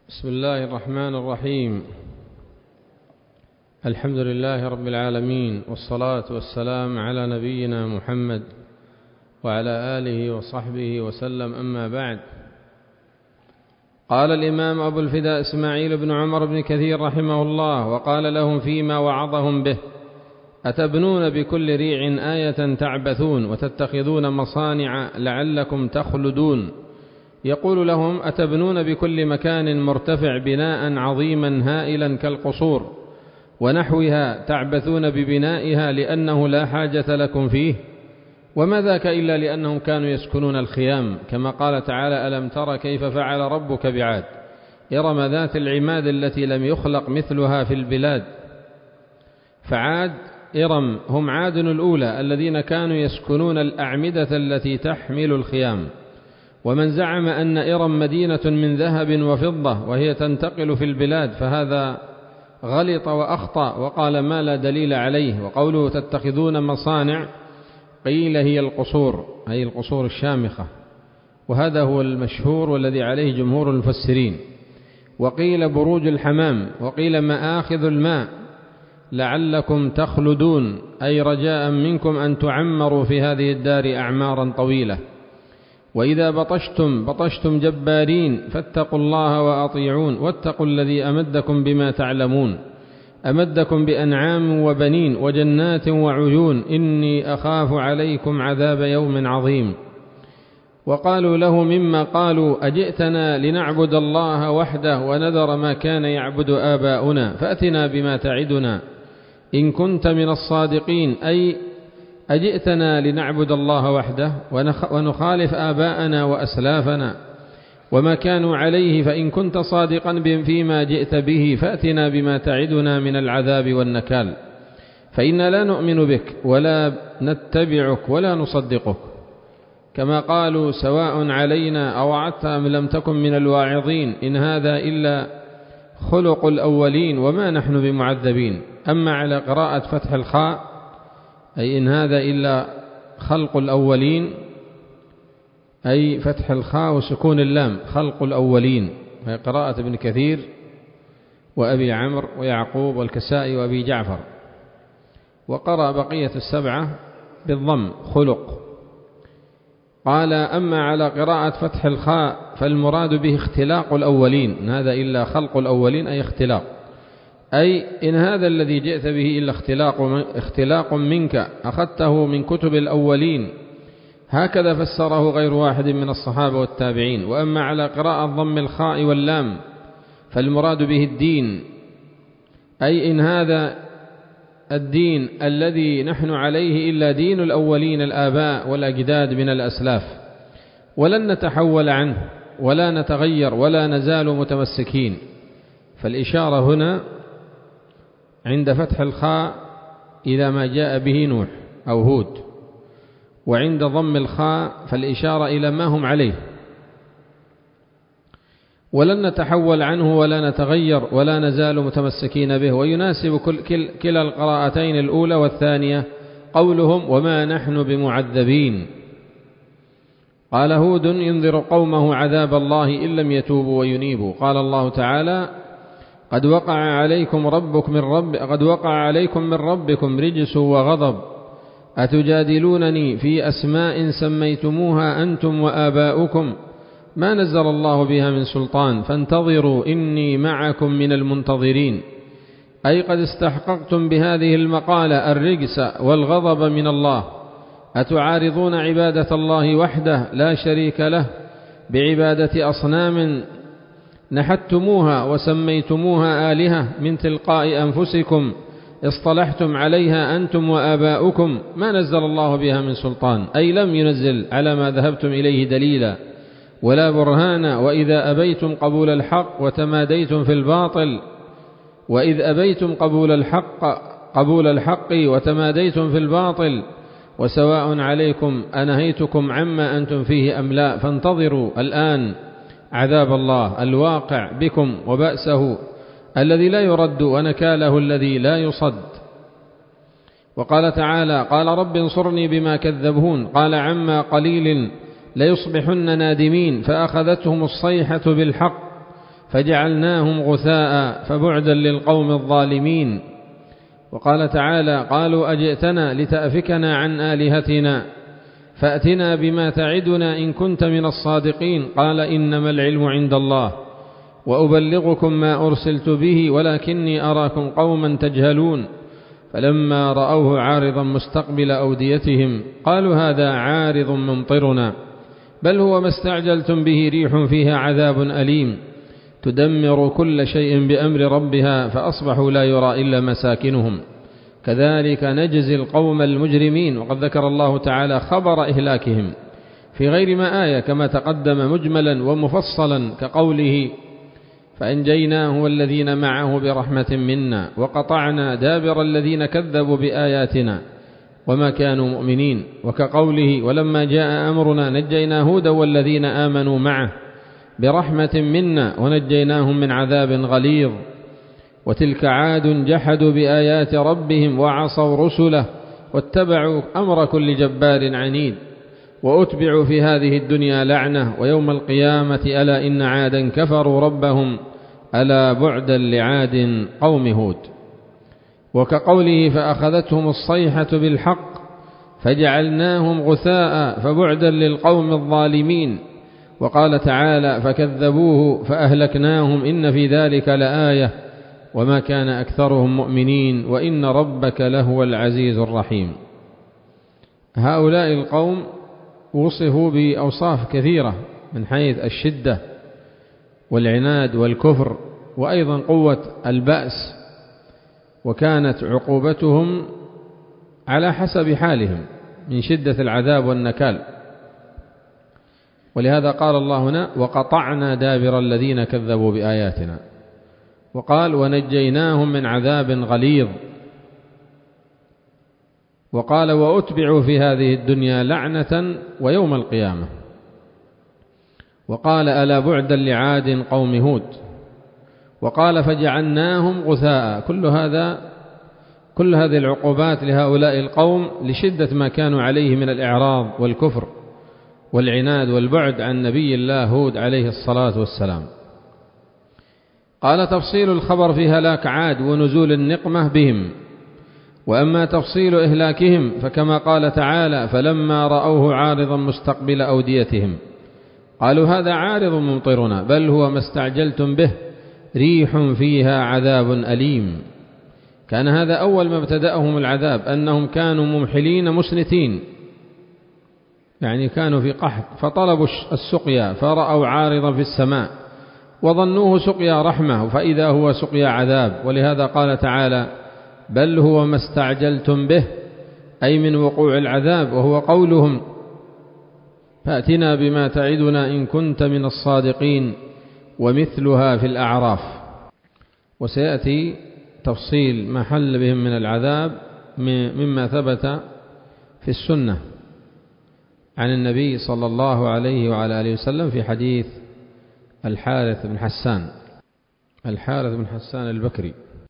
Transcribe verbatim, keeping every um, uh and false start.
بسم الله الرحمن الرحيم. الحمد لله رب العالمين، والصلاة والسلام على نبينا محمد وعلى آله وصحبه وسلم، أما بعد. قال الإمام أبو الفداء إسماعيل بن عمر بن كثير رحمه الله، وقال لهم فيما وعظهم به: أتبنون بكل ريع آية تعبثون وتتخذون مصانع لعلكم تخلدون. يقول لهم: أتبنون بكل مكان مرتفع بناء عظيما هائلا كالقصور ونحوها تعبثون ببنائها لأنه لا حاجة لكم فيه؟ وما ذاك إلا لأنهم كانوا يسكنون الخيام، كما قال تعالى: ألم تر كيف فعل ربك بعاد إرم ذات العماد التي لم يخلق مثلها في البلاد. فعاد إرم هم عاد الأولى الذين كانوا يسكنون الأعمدة التي تحمل الخيام. ومن زعم أن إرم مدينة من ذهب وفضة وهي تنتقل في البلاد فهذا غلط وأخطأ وقال ما لا دليل عليه. وقوله تتخذون مصانع قيل هي القصور، أي القصور الشامخة، وهذا هو المشهور والذي عليه جمهور المفسرين. وقيل بروج الحمام، وقيل مآخذ الماء لعلكم تخلدون، أي رجاء منكم أن تعمروا في هذه الدار أعمارا طويلة. وإذا بطشتم بطشتم جبارين فاتقوا الله وأطيعون واتقوا الذي أمدكم بما تعلمون، أمدكم بأنعام وبنين وجنات وعيون إني أخاف عليكم عذاب يوم عظيم. وقالوا له مما قالوا: أجئتنا لنعبد الله وحده ونذر ما كان يعبد آباؤنا فأتنا بما تعدنا إن كنت من الصادقين، أي أجئتنا لنعبد الله وحده ونخالف آباءنا وأسلافنا وما كانوا عليه، فإن كنت صادقا فيما جئت به فأتنا بما تعدنا من العذاب والنكال، فإنا لا نؤمن بك ولا نتبعك ولا نصدقك. كما قالوا: سواء علينا أوعدت أم لم تكن من الواعظين إن هذا إلا خلق الأولين وما نحن بمعذبين. أما على قراءة فتح الخاء أي إن هذا إلا خلق الأولين، أي فتح الخاء وسكون اللام، خلق الأولين، هي قراءة ابن كثير وأبي عمرو ويعقوب والكسائي وأبي جعفر. وقرأ بقية السبعة بالضم خلق. قال: أما على قراءة فتح الخاء فالمراد به اختلاق الأولين، إن هذا إلا خلق الأولين أي اختلاق، أي إن هذا الذي جئت به إلا اختلاق, اختلاق منك أخذته من كتب الأولين. هكذا فسره غير واحد من الصحابة والتابعين. وأما على قراءة ضم الخاء واللام فالمراد به الدين، أي إن هذا الدين الذي نحن عليه إلا دين الأولين الآباء والأجداد من الأسلاف، ولن نتحول عنه ولا نتغير ولا نزال متمسكين. فالإشارة هنا عند فتح الخاء إذا ما جاء به نوح أو هود، وعند ضم الخاء فالإشارة إلى ما هم عليه. ولن نتحول عنه ولا نتغير ولا نزال متمسكين به. ويناسب كل كل كلا القراءتين الأولى والثانية قولهم: وما نحن بمعذبين. قال هود: ينذر قومه عذاب الله إن لم يتوبوا وينيبوا. قال الله تعالى: قد وقع عليكم ربك من رب قد وقع عليكم من ربكم رجس وغضب أتجادلونني في أسماء سميتموها أنتم وآباؤكم ما نزل الله بها من سلطان فانتظروا إني معكم من المنتظرين، أي قد استحققتم بهذه المقالة الرجس والغضب من الله. أتعارضون عبادة الله وحده لا شريك له بعبادة أصنام نحتموها وسميتموها آلهة من تلقاء أنفسكم اصطلحتم عليها أنتم وآباؤكم ما نزل الله بها من سلطان، أي لم ينزل على ما ذهبتم إليه دليلا ولا برهانا. وإذا أبيتم قبول الحق وتماديتم في الباطل وإذ أبيتم قبول الحق قبول الحق وتماديتم في الباطل وسواء عليكم أنهيتكم عما أنتم فيه أم لا، فانتظروا الآن عذاب الله الواقع بكم وبأسه الذي لا يرد ونكاله الذي لا يصد. وقال تعالى: قال رب انصرني بما كذبون قال عما قليل ليصبحن نادمين فأخذتهم الصيحة بالحق فجعلناهم غثاء فبعدا للقوم الظالمين. وقال تعالى: قالوا أجئتنا لتأفكنا عن آلهتنا فأتنا بما تعدنا إن كنت من الصادقين. قال: إنما العلم عند الله وأبلغكم ما أرسلت به ولكني أراكم قوما تجهلون. فلما رأوه عارضا مستقبل أوديتهم قالوا هذا عارض ممطرنا بل هو ما استعجلتم به ريح فيها عذاب أليم تدمر كل شيء بأمر ربها فأصبحوا لا يرى إلا مساكنهم كذلك نجزي القوم المجرمين. وقد ذكر الله تعالى خبر إهلاكهم في غير ما آية كما تقدم مجملا ومفصلا كقوله: فأنجيناه والذين معه برحمة منا وقطعنا دابر الذين كذبوا بآياتنا وما كانوا مؤمنين. وكقوله: ولما جاء أمرنا نجينا هودا والذين آمنوا معه برحمة منا ونجيناهم من عذاب غليظ. وتلك عاد جحدوا بآيات ربهم وعصوا رسله واتبعوا أمر كل جبار عنيد وأتبعوا في هذه الدنيا لعنة ويوم القيامة ألا إن عادا كفروا ربهم ألا بعدا لعاد قوم هود. وكقوله: فأخذتهم الصيحة بالحق فجعلناهم غثاء فبعدا للقوم الظالمين. وقال تعالى: فكذبوه فأهلكناهم إن في ذلك لآية وما كان أكثرهم مؤمنين وإن ربك لهو العزيز الرحيم. هؤلاء القوم وصفوا بأوصاف كثيرة من حيث الشدة والعناد والكفر وأيضا قوة البأس، وكانت عقوبتهم على حسب حالهم من شدة العذاب والنكال. ولهذا قال الله هنا: وقطعنا دابر الذين كذبوا بآياتنا. وقال: ونجيناهم من عذاب غليظ. وقال: وأتبعوا في هذه الدنيا لعنة ويوم القيامة. وقال: ألا بعدا لعاد قوم هود. وقال: فجعلناهم غثاء. كل هذا كل هذه العقوبات لهؤلاء القوم لشدة ما كانوا عليه من الإعراض والكفر والعناد والبعد عن نبي الله هود عليه الصلاة والسلام. قال: تفصيل الخبر في هلاك عاد ونزول النقمة بهم. وأما تفصيل إهلاكهم فكما قال تعالى: فلما رأوه عارضا مستقبل أوديتهم قالوا هذا عارض ممطرنا بل هو ما استعجلتم به ريح فيها عذاب أليم. كان هذا أول ما ابتدأهم العذاب، أنهم كانوا ممحلين مسنتين، يعني كانوا في قحط فطلبوا السقيا فرأوا عارضا في السماء وظنوه سقيا رحمة فإذا هو سقيا عذاب. ولهذا قال تعالى: بل هو ما استعجلتم به، أي من وقوع العذاب، وهو قولهم: فأتنا بما تعدنا إن كنت من الصادقين، ومثلها في الأعراف. وسيأتي تفصيل ما حل بهم من العذاب مما ثبت في السنة عن النبي صلى الله عليه وعلى آله وسلم في حديث الحارث بن حسان الحارث بن حسان البكري